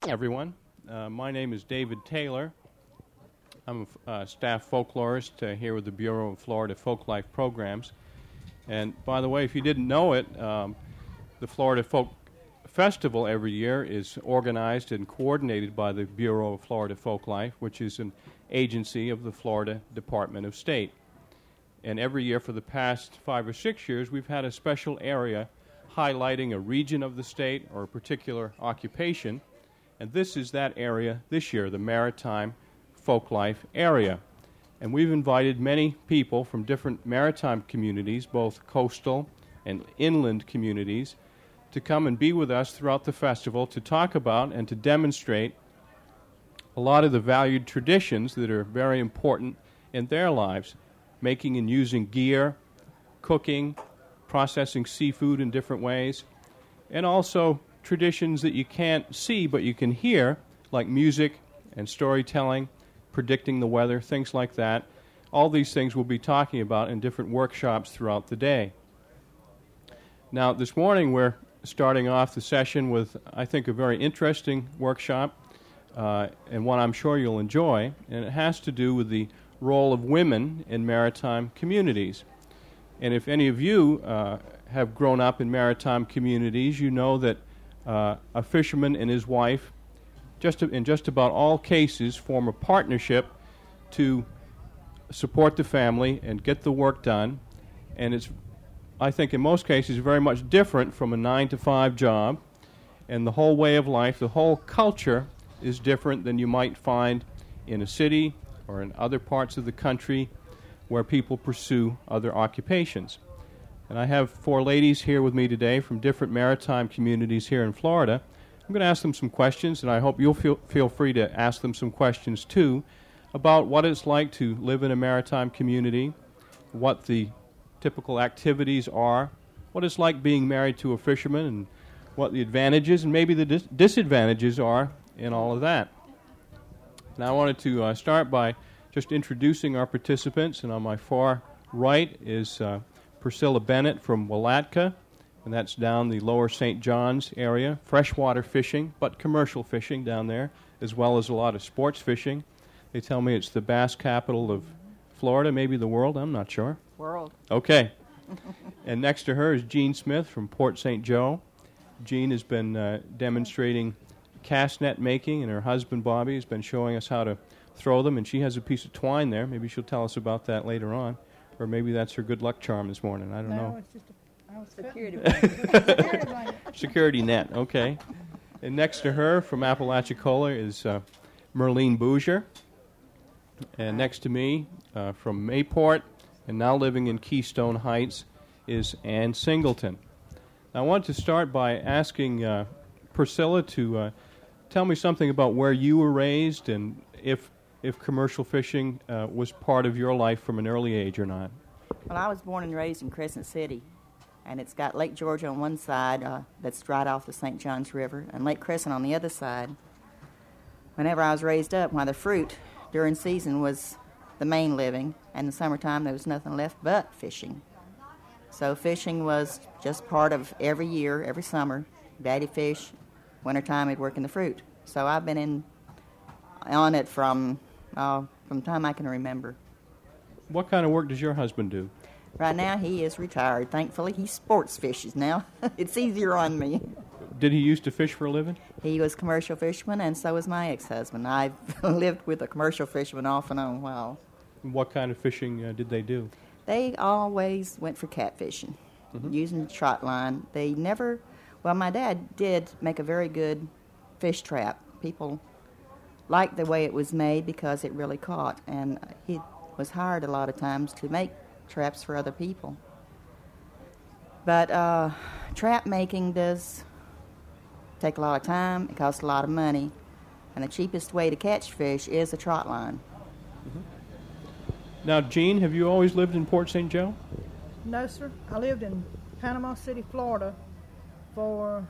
Everyone. My name is David Taylor. I'm a staff folklorist here with the Bureau of Florida Folklife Programs. And by the way, if you didn't know it, the Florida Folk Festival every year is organized and coordinated by the Bureau of Florida Folklife, which is an agency of the Florida Department of State. And every year for the past 5 or 6 years, we've had a special area highlighting a region of the state or a particular occupation. And this is that area this year, the Maritime Folklife area. And we've invited many people from different maritime communities, both coastal and inland communities, to come and be with us throughout the festival to talk about and to demonstrate a lot of the valued traditions that are very important in their lives, making and using gear, cooking, processing seafood in different ways, and also traditions that you can't see but you can hear, like music and storytelling, predicting the weather, things like that. All these things we'll be talking about in different workshops throughout the day. Now, this morning we're starting off the session with, I think, a very interesting workshop, and one I'm sure you'll enjoy, and it has to do with the role of women in maritime communities. And if any of you have grown up in maritime communities, you know that a fisherman and his wife, in just about all cases, form a partnership to support the family and get the work done. And it's, I think in most cases, very much different from a 9-to-5 job. And the whole way of life, the whole culture is different than you might find in a city or in other parts of the country where people pursue other occupations. And I have 4 ladies here with me today from different maritime communities here in Florida. I'm going to ask them some questions, and I hope you'll feel free to ask them some questions too about what it's like to live in a maritime community, what the typical activities are, what it's like being married to a fisherman, and what the advantages and maybe the disadvantages are in all of that. Now I wanted to start by just introducing our participants, and on my far right is Priscilla Bennett from Willatka, and that's down the lower St. John's area. Freshwater fishing, but commercial fishing down there, as well as a lot of sports fishing. They tell me it's the bass capital of Florida, maybe the world, I'm not sure. World. Okay. And next to her is Jean Smith from Port St. Joe. Jean has been demonstrating cast net making, and her husband Bobby has been showing us how to throw them, and she has a piece of twine there. Maybe she'll tell us about that later on. Or maybe that's her good luck charm this morning. I don't know. It's just a Security blanket. Security net, okay. And next to her from Apalachicola is Merlene Bouger. And next to me from Mayport and now living in Keystone Heights is Ann Singleton. Now, I want to start by asking Priscilla to tell me something about where you were raised and if commercial fishing was part of your life from an early age or not. Well, I was born and raised in Crescent City, and it's got Lake George on one side that's right off the St. Johns River, and Lake Crescent on the other side. Whenever I was raised up, the fruit during season was the main living, and in the summertime there was nothing left but fishing. So fishing was just part of every year, every summer. Daddy fish, wintertime he'd work in the fruit. So I've been on it from time I can remember. What kind of work does your husband do? Right now he is retired. Thankfully he sports fishes now. It's easier on me. Did he used to fish for a living? He was a commercial fisherman, and so was my ex-husband. I've lived with a commercial fisherman off and on a while. What kind of fishing did they do? They always went for catfishing, using trot line. They never, my dad did make a very good fish trap. People liked the way it was made because it really caught, and he was hired a lot of times to make traps for other people. But trap making does take a lot of time, it costs a lot of money, and the cheapest way to catch fish is a trot line. Now, Jean, have you always lived in Port St. Joe? No, sir. I lived in Panama City, Florida for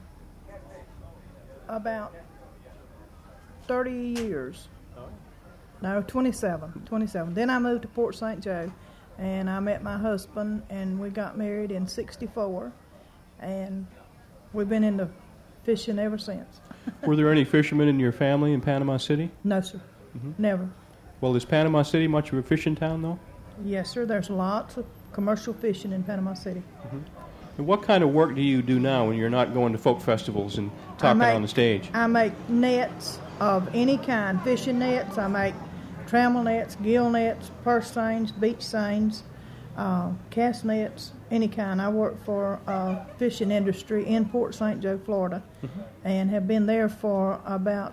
about 30 years. No, 27. Then I moved to Port St. Joe, and I met my husband, and we got married in '64, and we've been into fishing ever since. Were there any fishermen in your family in Panama City? No, sir. Never. Well, is Panama City much of a fishing town, though? Yes, sir. There's lots of commercial fishing in Panama City. And what kind of work do you do now when you're not going to folk festivals and talking on the stage? I make nets of any kind, fishing nets. I make trammel nets, gill nets, purse seines, beach seines, cast nets, any kind. I work for fishing industry in Port St. Joe, Florida, and have been there for about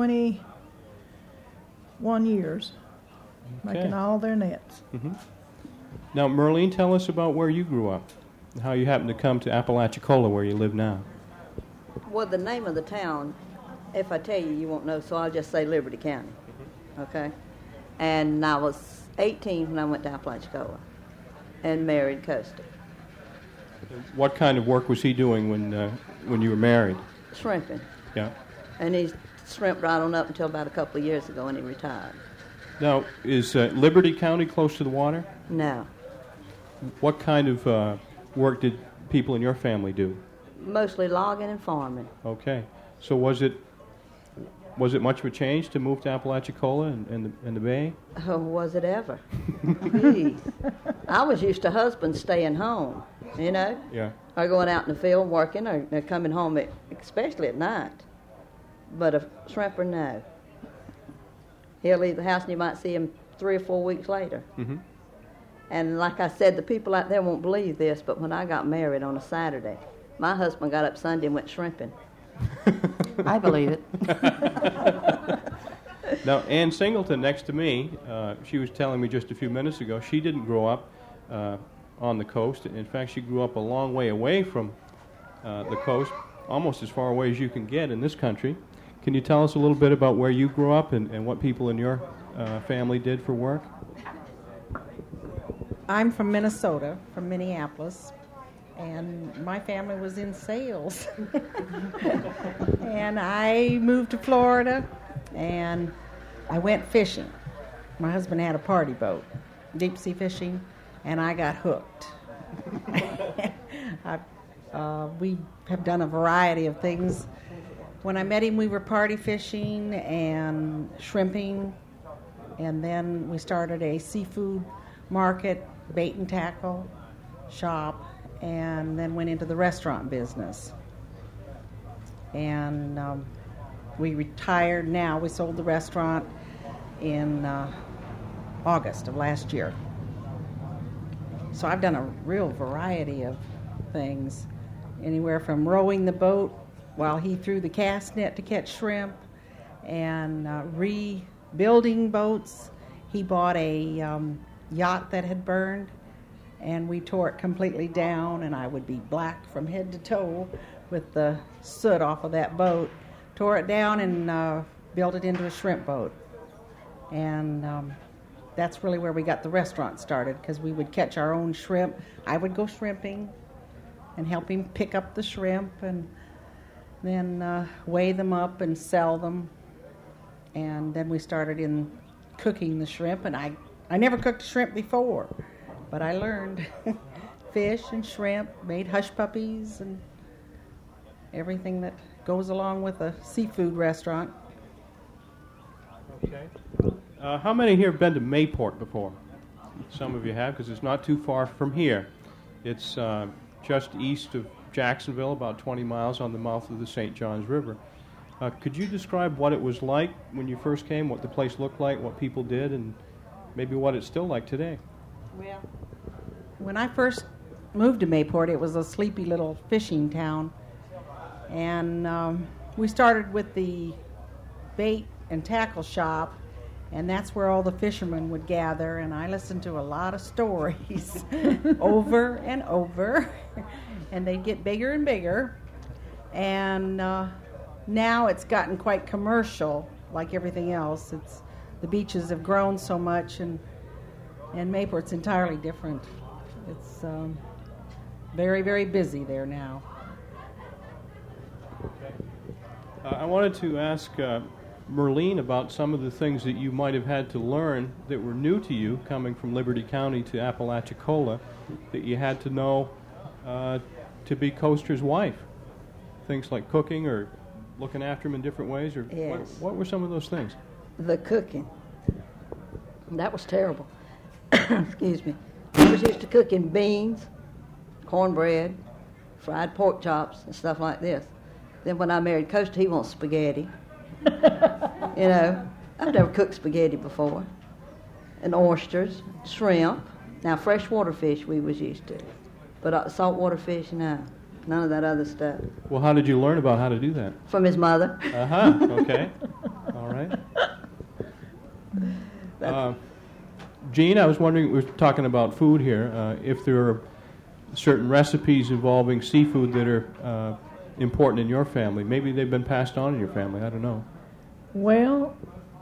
21 years, making all their nets. Now, Merlene, tell us about where you grew up, and how you happened to come to Apalachicola, where you live now. Well, the name of the town, if I tell you, you won't know, so I'll just say Liberty County, okay? And I was 18 when I went to Apalachicola and married Costa. What kind of work was he doing when you were married? Shrimping. Yeah. And he shrimped right on up until about a couple of years ago when he retired. Now, is Liberty County close to the water? No. What kind of work did people in your family do? Mostly logging and farming. Okay. So was it much of a change to move to Apalachicola and the Bay? Oh, was it ever? Jeez. I was used to husbands staying home, you know? Yeah. Or going out in the field working or coming home, especially at night. But a shrimper, no. He'll leave the house and you might see him 3 or 4 weeks later. And like I said, the people out there won't believe this, but when I got married on a Saturday, my husband got up Sunday and went shrimping. I believe it. Now, Ann Singleton, next to me, she was telling me just a few minutes ago, she didn't grow up on the coast. In fact, she grew up a long way away from the coast, almost as far away as you can get in this country. Can you tell us a little bit about where you grew up and what people in your family did for work? I'm from Minnesota, from Minneapolis, and my family was in sales. And I moved to Florida, and I went fishing. My husband had a party boat, deep sea fishing, and I got hooked. We have done a variety of things. When I met him, we were party fishing and shrimping, and then we started a seafood market, bait and tackle shop, and then went into the restaurant business. And we retired now. We sold the restaurant in August of last year. So I've done a real variety of things, anywhere from rowing the boat while he threw the cast net to catch shrimp, and rebuilding boats. He bought a yacht that had burned, and we tore it completely down, and I would be black from head to toe with the soot off of that boat. Tore it down and built it into a shrimp boat. And that's really where we got the restaurant started, because we would catch our own shrimp. I would go shrimping and help him pick up the shrimp and then weigh them up and sell them. And then we started in cooking the shrimp, and I never cooked shrimp before, but I learned fish and shrimp, made hush puppies and everything that goes along with a seafood restaurant. Okay. How many here have been to Mayport before? Some of you have, because it's not too far from here. It's just east of Jacksonville, about 20 miles on the mouth of the St. Johns River. Could you describe what it was like when you first came, what the place looked like, what people did, and maybe what it's still like today? Well, when I first moved to Mayport, it was a sleepy little fishing town. And we started with the bait and tackle shop, and that's where all the fishermen would gather. And I listened to a lot of stories over and over, and they'd get bigger and bigger. And now it's gotten quite commercial, like everything else. The beaches have grown so much, and Mayport's entirely different. It's very, very busy there now. Okay. I wanted to ask Merlene about some of the things that you might have had to learn that were new to you coming from Liberty County to Apalachicola, that you had to know to be Coaster's wife. Things like cooking or looking after them in different ways, or Yes. what were some of those things? The cooking. That was terrible. Excuse me. I was used to cooking beans, cornbread, fried pork chops, and stuff like this. Then when I married Costa, he wants spaghetti. You know, I've never cooked spaghetti before. And oysters, shrimp. Now, freshwater fish we was used to. But saltwater fish, no. None of that other stuff. Well, how did you learn about how to do that? From his mother. Uh-huh, okay. All right. Gene, I was wondering, we were talking about food here, if there are certain recipes involving seafood that are important in your family. Maybe they've been passed on in your family, I don't know. Well,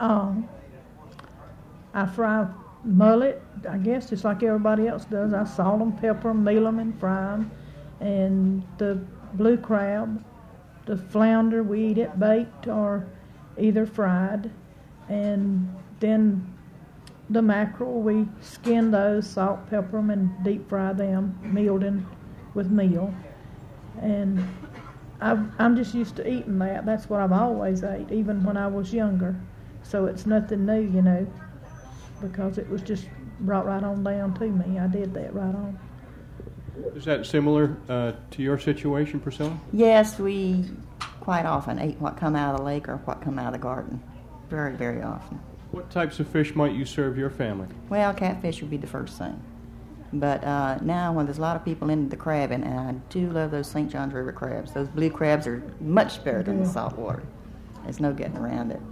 I fry mullet, I guess, just like everybody else does. I salt them, pepper them, meal them, and fry them. And the blue crab, the flounder, we eat it baked or either fried. And then the mackerel, we skin those, salt, pepper them, and deep fry them, milled in with meal. And I'm just used to eating that. That's what I've always ate, even when I was younger. So it's nothing new, you know, because it was just brought right on down to me. I did that right on. Is that similar to your situation, Priscilla? Yes, we quite often ate what come out of the lake or what come out of the garden. Very, very often. What types of fish might you serve your family? Well, catfish would be the first thing. But now, when there's a lot of people into the crabbing, and I do love those St. Johns River crabs. Those blue crabs are much better than the saltwater. There's no getting around it.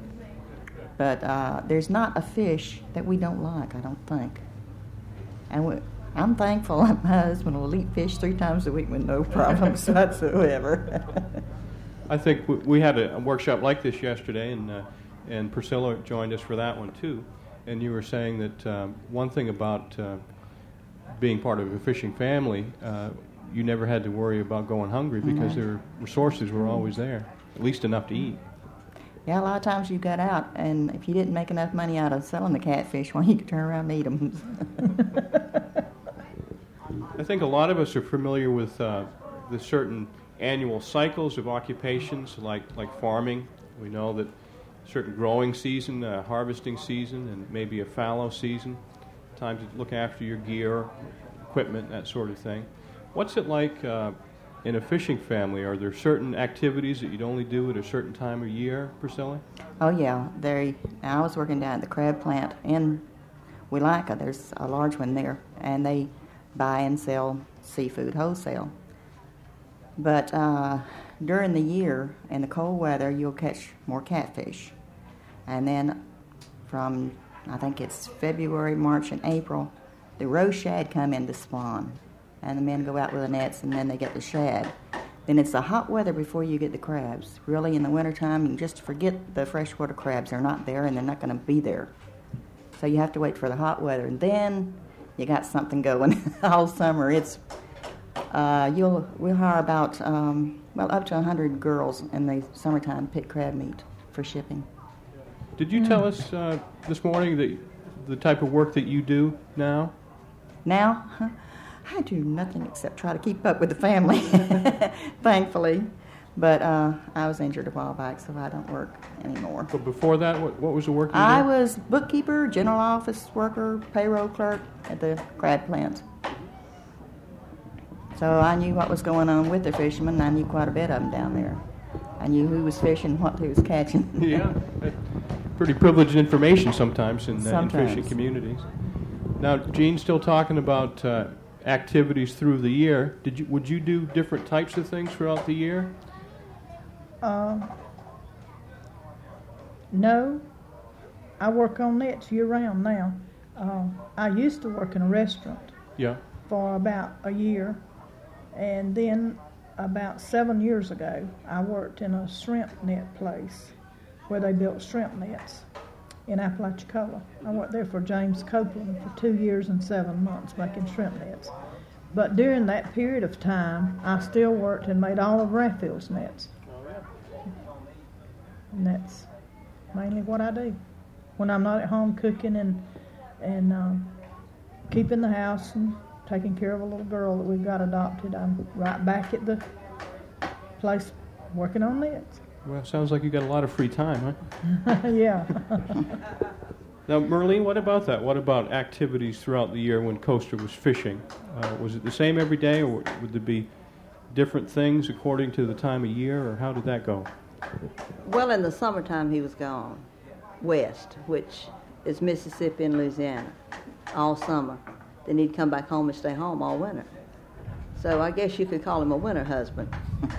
But there's not a fish that we don't like, I don't think. And I'm thankful that my husband will eat fish 3 times a week with no problems whatsoever. I think we had a workshop like this yesterday, and Priscilla joined us for that one too. And you were saying that one thing about being part of a fishing family, you never had to worry about going hungry because their resources were always there, at least enough to eat. Yeah, a lot of times you got out, and if you didn't make enough money out of selling the catfish, well, you could turn around and eat them. I think a lot of us are familiar with the certain annual cycles of occupations like farming. We know that certain growing season, harvesting season, and maybe a fallow season, time to look after your gear, equipment, that sort of thing. What's it like in a fishing family? Are there certain activities that you'd only do at a certain time of year, Priscilla? Oh, yeah. I was working down at the crab plant in Wielika. There's a large one there, and they buy and sell seafood wholesale. But during the year, in the cold weather, you'll catch more catfish. And then from, I think it's February, March, and April, the roe shad come in to spawn. And the men go out with the nets, and then they get the shad. Then it's the hot weather before you get the crabs. Really, in the wintertime, you just forget the freshwater crabs. They're not there, and they're not going to be there. So you have to wait for the hot weather. And then you got something going all summer. It's we'll hire about, up to 100 girls in the summertime pick crab meat for shipping. Did you tell us this morning that the type of work that you do now? Now? I do nothing except try to keep up with the family, thankfully. But I was injured a while back, so I don't work anymore. But before that, what was the work you did? I was bookkeeper, general office worker, payroll clerk at the crab plant. So I knew what was going on with the fishermen, and I knew quite a bit of them down there. I knew who was fishing, what he was catching. Yeah, pretty privileged information sometimes in Sometimes. fishing communities. Now, Gene's still talking about activities through the year. Would you do different types of things throughout the year? No, I work on nets year-round now. I used to work in a restaurant Yeah. for about a year, and then about 7 years ago, I worked in a shrimp net place where they built shrimp nets in Apalachicola. I worked there for James Copeland for 2 years and 7 months making shrimp nets. But during that period of time, I still worked and made all of Raffield's nets. And that's mainly what I do. When I'm not at home cooking and keeping the house and taking care of a little girl that we've got adopted, I'm right back at the place working on nets. Well, sounds like you got a lot of free time, huh? Yeah. Now, Merlene, what about that? What about activities throughout the year when Coaster was fishing? Was it the same every day, or would there be different things according to the time of year, or how did that go? Well, in the summertime, he was gone west, which is Mississippi and Louisiana, all summer. Then he'd come back home and stay home all winter. So I guess you could call him a winter husband.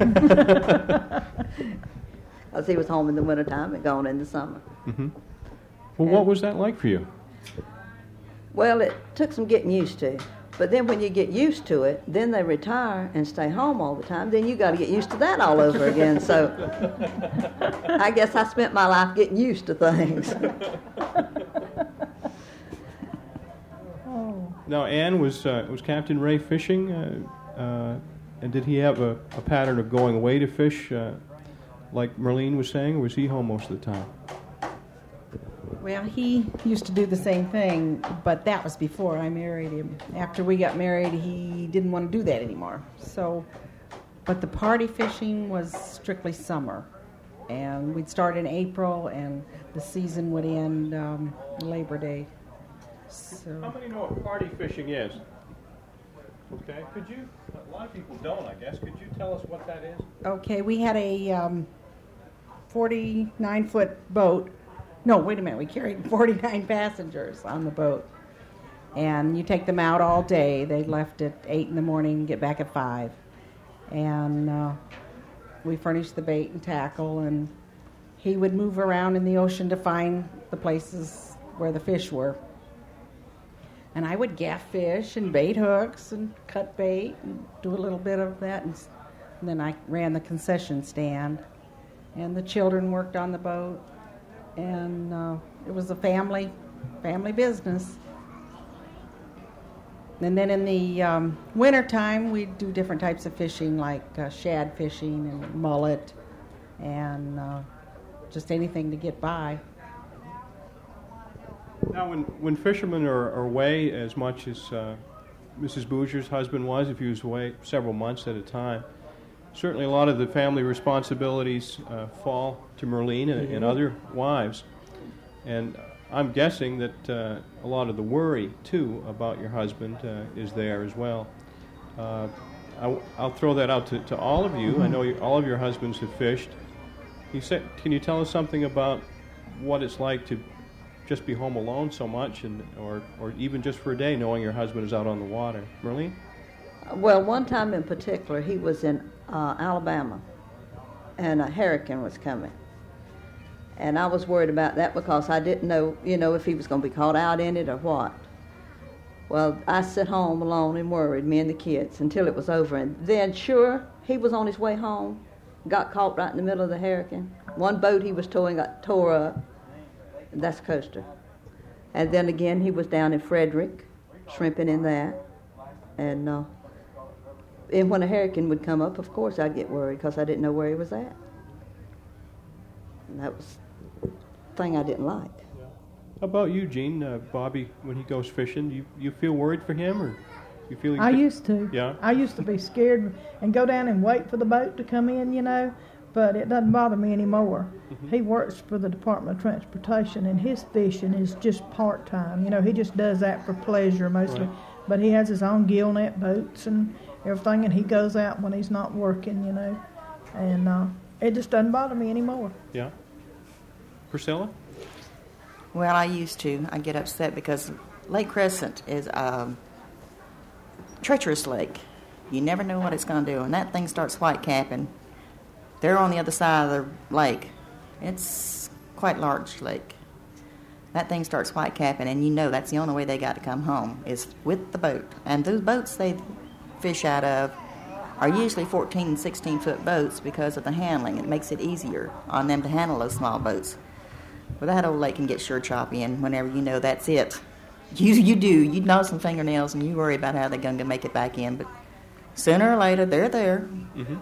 Because he was home in the wintertime and gone in the summer. Mm-hmm. Well, what was that like for you? Well, it took some getting used to. But then when you get used to it, then they retire and stay home all the time. Then you got to get used to that all over again. So I guess I spent my life getting used to things. Now, Ann, was Captain Ray fishing? And did he have a pattern of going away to fish, like Merlene was saying, or was he home most of the time? Well, he used to do the same thing, but that was before I married him. After we got married, he didn't want to do that anymore. So, but the party fishing was strictly summer. And we'd start in April, and the season would end Labor Day. So. How many know what party fishing is? Okay, could you? A lot of people don't, I guess. Could you tell us what that is? Okay, we had a 49-foot boat. No, wait a minute. We carried 49 passengers on the boat. And you take them out all day. They left at 8 in the morning, get back at 5. And we furnished the bait and tackle, and he would move around in the ocean to find the places where the fish were. And I would gaff fish and bait hooks and cut bait and do a little bit of that. And then I ran the concession stand. And the children worked on the boat. And it was a family business. And then in the wintertime, we'd do different types of fishing, like shad fishing and mullet and just anything to get by. Now, when fishermen are away as much as Mrs. Bougier's husband was, if he was away several months at a time, certainly a lot of the family responsibilities fall to Merlene and other wives. And I'm guessing that a lot of the worry, too, about your husband is there as well. I'll throw that out to all of you. I know all of your husbands have fished. Can you tell us something about what it's like to just be home alone so much, or even just for a day, knowing your husband is out on the water? Merlene? Well, one time in particular, he was in Alabama, and a hurricane was coming. And I was worried about that because I didn't know, if he was going to be caught out in it or what. Well, I sat home alone and worried, me and the kids, until it was over. And then, sure, he was on his way home, got caught right in the middle of the hurricane. One boat he was towing got tore up. That's Coaster. And then again, he was down in Frederick, shrimping in that. And when a hurricane would come up, of course I'd get worried because I didn't know where he was at. And that was the thing I didn't like. How about you, Jean? Bobby, when he goes fishing, you feel worried for him, or you feel? I used to. Yeah. I used to be scared and go down and wait for the boat to come in, but it doesn't bother me anymore. Mm-hmm. He works for the Department of Transportation, and his fishing is just part-time. He just does that for pleasure mostly. Right. But he has his own gill net boats and everything, and he goes out when he's not working, and it just doesn't bother me anymore. Yeah. Priscilla? Well, I used to. I get upset because Lake Crescent is a treacherous lake. You never know what it's going to do. And that thing starts whitecapping. They're on the other side of the lake. It's quite a large lake. That thing starts whitecapping, and that's the only way they got to come home is with the boat. And those boats they fish out of are usually 14 and 16-foot boats because of the handling. It makes it easier on them to handle those small boats. Well, that old lake can get sure choppy, and whenever that's it. You gnaw some fingernails, and you worry about how they're going to make it back in. But sooner or later, they're there. Mm-hmm.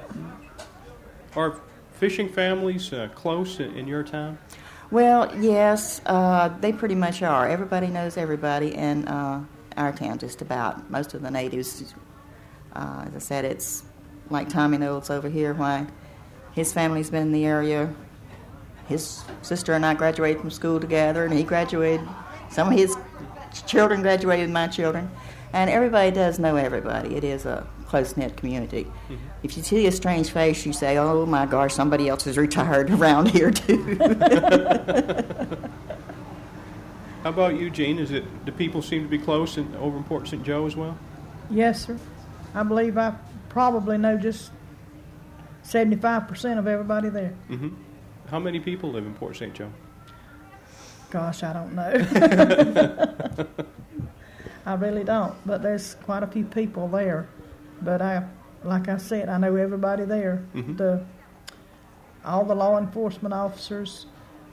Are fishing families close in your town? Well, yes, they pretty much are. Everybody knows everybody in our town, just about. Most of the natives, as I said, it's like Tommy Knowles over here. Why, His family's been in the area. His sister and I graduated from school together, and he graduated. Some of his children graduated with my children. And everybody does know everybody. It is a close-knit community. Mm-hmm. If you see a strange face, you say, oh, my gosh, somebody else is retired around here, too. How about you, Gene? Do people seem to be close over in Port St. Joe as well? Yes, sir. I believe I probably know just 75% of everybody there. Mm-hmm. How many people live in Port St. Joe? Gosh, I don't know. I really don't, but there's quite a few people there. But like I said, I know everybody there. Mm-hmm. All the law enforcement officers,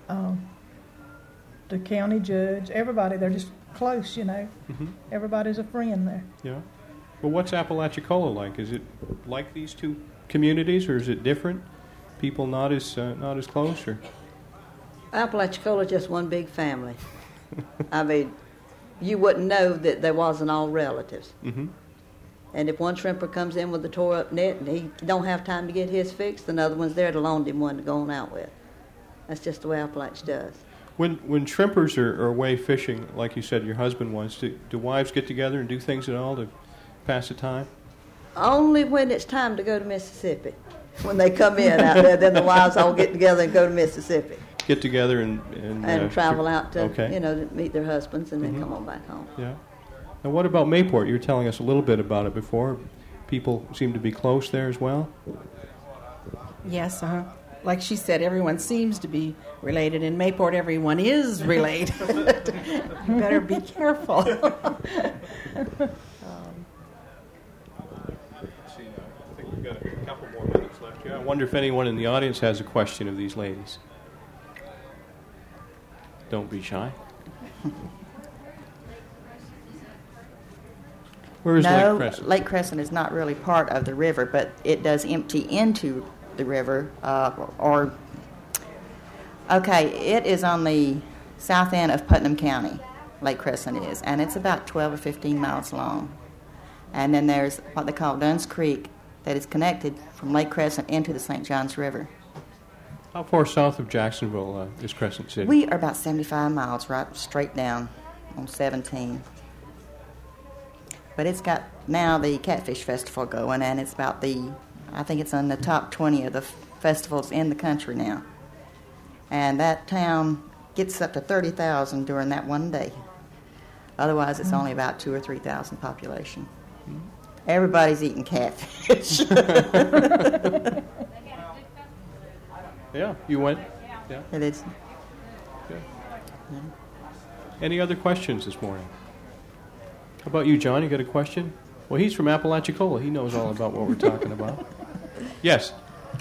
the county judge, everybody. They're just close, you know. Mm-hmm. Everybody's a friend there. Yeah. Well, what's Apalachicola like? Is it like these two communities, or is it different? People not as close, or? Apalachicola is just one big family. I mean, you wouldn't know that there wasn't all relatives. Mm-hmm. And if one shrimper comes in with a tore-up net and he don't have time to get his fixed, another one's there to loan him one to go on out with. That's just the way Appalachia does. When shrimpers are away fishing, like you said your husband was, do wives get together and do things at all to pass the time? Only when it's time to go to Mississippi. When they come in out there, then the wives all get together and go to Mississippi. Get together and travel out to, to meet their husbands and then come on back home. Yeah. Now, what about Mayport? You were telling us a little bit about it before. People seem to be close there as well? Yes, like she said, everyone seems to be related. In Mayport, everyone is related. You better be careful. I think we've got a couple more minutes left here. I wonder if anyone in the audience has a question of these ladies. Don't be shy. Where is Lake Crescent? Lake Crescent is not really part of the river, but it does empty into the river. It is on the south end of Putnam County, Lake Crescent is, and it's about 12 or 15 miles long. And then there's what they call Dunn's Creek that is connected from Lake Crescent into the St. Johns River. How far south of Jacksonville is Crescent City? We are about 75 miles right straight down on 17. But it's got now the Catfish Festival going, and it's about I think it's on the top 20 of the festivals in the country now. And that town gets up to 30,000 during that one day. Otherwise, it's only about 2,000 or 3,000 population. Everybody's eating catfish. Yeah, you went? Yeah. It is. Okay. Yeah. Any other questions this morning? How about you, John? You got a question? Well, he's from Apalachicola. He knows all about what we're talking about. Yes?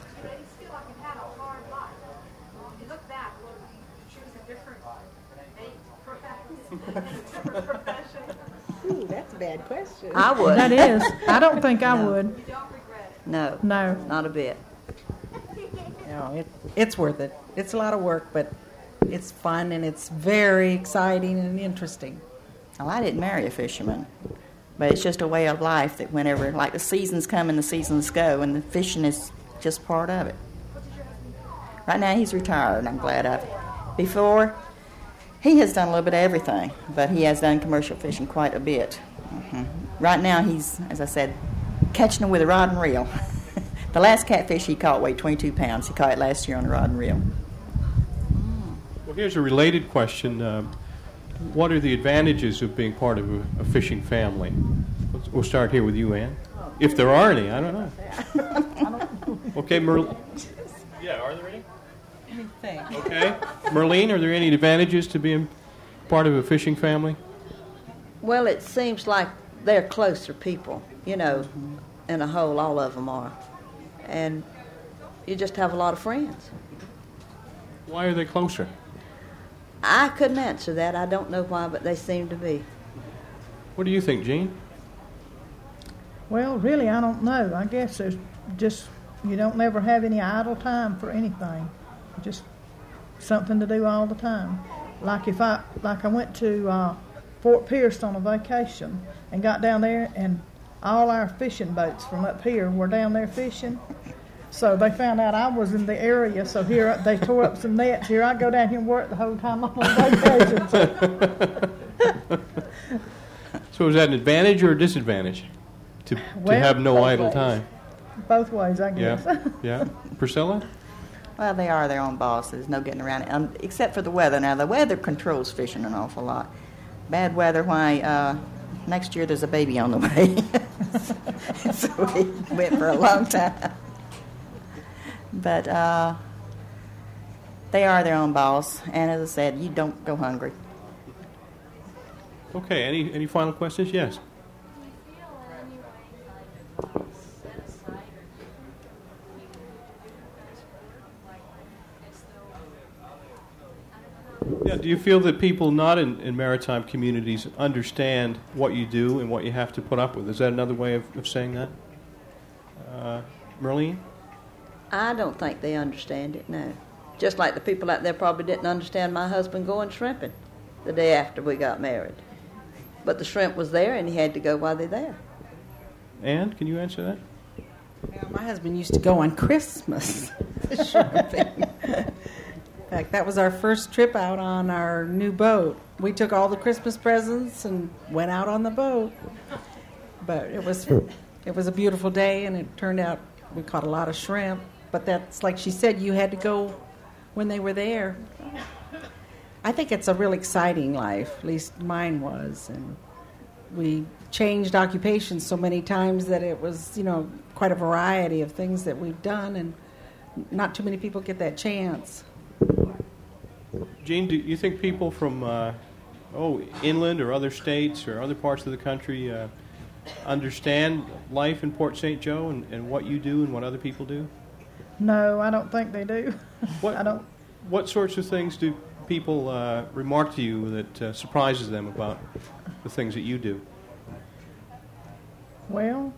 Ooh, that's a bad question. I would. That is. I don't think I would. You don't regret it? No. No. Not a bit. No, it's worth it. It's a lot of work, but it's fun and it's very exciting and interesting. Well, I didn't marry a fisherman, but it's just a way of life that whenever, like the seasons come and the seasons go, and the fishing is just part of it. Right now he's retired, and I'm glad of it. Before, he has done a little bit of everything, but he has done commercial fishing quite a bit. Mm-hmm. Right now he's, as I said, catching them with a rod and reel. The last catfish he caught weighed 22 pounds. He caught it last year on a rod and reel. Well, here's a related question. What are the advantages of being part of a fishing family? We'll start here with you, Ann. If there are any, I don't know. Okay, Merlene. Yeah, are there any? Okay. Merlene, are there any advantages to being part of a fishing family? Well, it seems like they're closer people, in a whole, all of them are. And you just have a lot of friends. Why are they closer? I couldn't answer that. I don't know why, but they seem to be. What do you think, Gene? Well, really, I don't know. I guess there's just, you don't never have any idle time for anything. Just something to do all the time. Like I went to Fort Pierce on a vacation and got down there, and all our fishing boats from up here were down there fishing. So they found out I was in the area. So here they tore up some nets. Here I go down here and work the whole time I'm on vacation. So is that an advantage or a disadvantage to have no idle ways. time? Both ways, I guess. Yeah. Yeah. Priscilla? Well, they are their own boss. There's no getting around it, except for the weather. Now, the weather controls fishing an awful lot. Bad weather, why, next year there's a baby on the way. So we went for a long time. But they are their own boss. And as I said, you don't go hungry. Okay, any final questions? Yes. Yeah, do you feel that people not in maritime communities understand what you do and what you have to put up with? Is that another way of saying that? Merlene? I don't think they understand it, no. Just like the people out there probably didn't understand my husband going shrimping the day after we got married. But the shrimp was there, and he had to go while they're there. Ann, can you answer that? Well, my husband used to go on Christmas shopping. In fact, that was our first trip out on our new boat. We took all the Christmas presents and went out on the boat. But it was a beautiful day, and it turned out we caught a lot of shrimp. But that's like she said, you had to go when they were there. I think it's a real exciting life, at least mine was. And we changed occupations so many times that it was, quite a variety of things that we've done, and not too many people get that chance. Gene, do you think people from inland or other states or other parts of the country understand life in Port St. Joe and what you do and what other people do? No, I don't think they do. I don't. What sorts of things do people remark to you that surprises them about the things that you do? Well,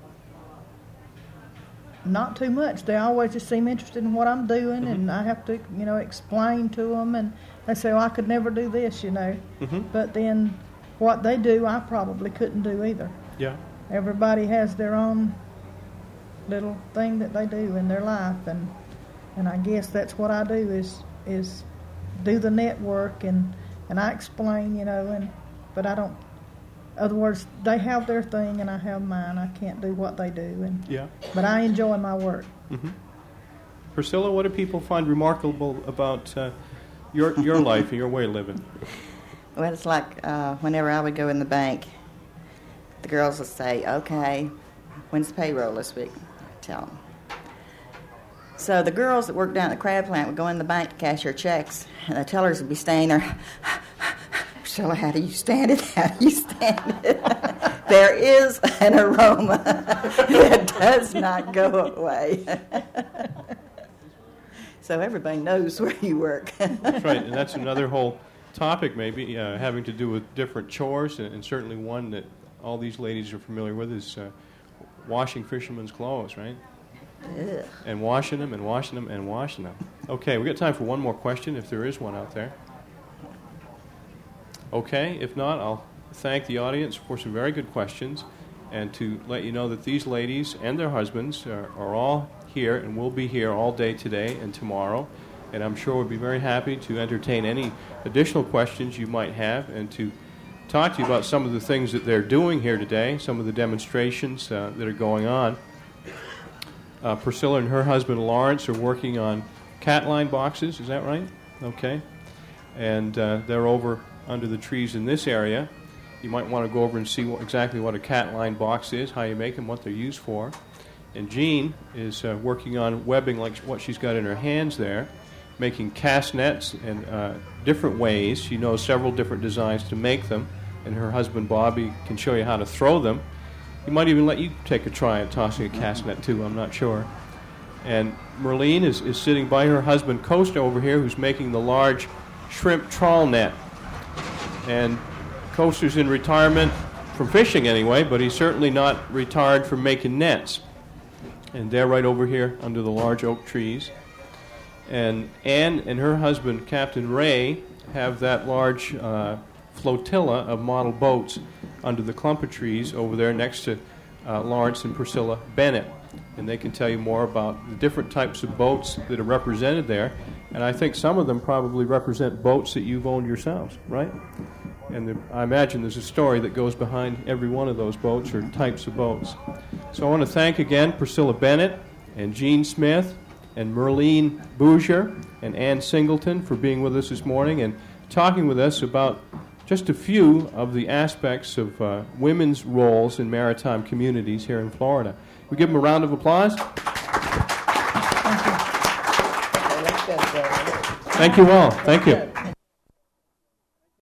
not too much. They always just seem interested in what I'm doing, and I have to, explain to them, and they say, well, I could never do this, But then what they do, I probably couldn't do either. Yeah. Everybody has their own little thing that they do in their life, and I guess that's what I do is do the network, and I explain, but I don't. In other words, they have their thing and I have mine. I can't do what they do, but I enjoy my work. Mm-hmm. Priscilla, what do people find remarkable about your life and your way of living? Well, it's like whenever I would go in the bank, the girls would say, okay, when's the payroll this week? I'd tell them. So the girls that worked down at the crab plant would go in the bank to cash their checks, and the tellers would be staying there. Priscilla, how do you stand it? How do you stand it? There is an aroma that does not go away. So everybody knows where you work. That's right, and that's another whole topic maybe, having to do with different chores, and certainly one that all these ladies are familiar with is washing fishermen's clothes, right? Ugh. And washing them and washing them and washing them. Okay, we got time for one more question, if there is one out there. Okay, if not, I'll thank the audience for some very good questions, and to let you know that these ladies and their husbands are all here and will be here all day today and tomorrow, and I'm sure we'll be very happy to entertain any additional questions you might have and to talk to you about some of the things that they're doing here today, some of the demonstrations that are going on. Priscilla and her husband Lawrence are working on cat line boxes, is that right? Okay. And they're over under the trees in this area. You might want to go over and see exactly what a cat line box is, how you make them, what they're used for. And Jean is working on webbing like what she's got in her hands there, making cast nets in different ways. She knows several different designs to make them, and her husband Bobby can show you how to throw them. He might even let you take a try at tossing a cast net too, I'm not sure. And Merlene is sitting by her husband Costa over here, who's making the large shrimp trawl net. And Costa's in retirement from fishing anyway, but he's certainly not retired from making nets. And they're right over here under the large oak trees. And Ann and her husband, Captain Ray, have that large flotilla of model boats under the clump of trees over there next to Lawrence and Priscilla Bennett. and they can tell you more about the different types of boats that are represented there. And I think some of them probably represent boats that you've owned yourselves, right? And I imagine there's a story that goes behind every one of those boats or types of boats. So I want to thank again Priscilla Bennett and Jean Smith and Merlene Bouger and Ann Singleton for being with us this morning and talking with us about just a few of the aspects of women's roles in maritime communities here in Florida. We give them a round of applause. Thank you all. Thank you.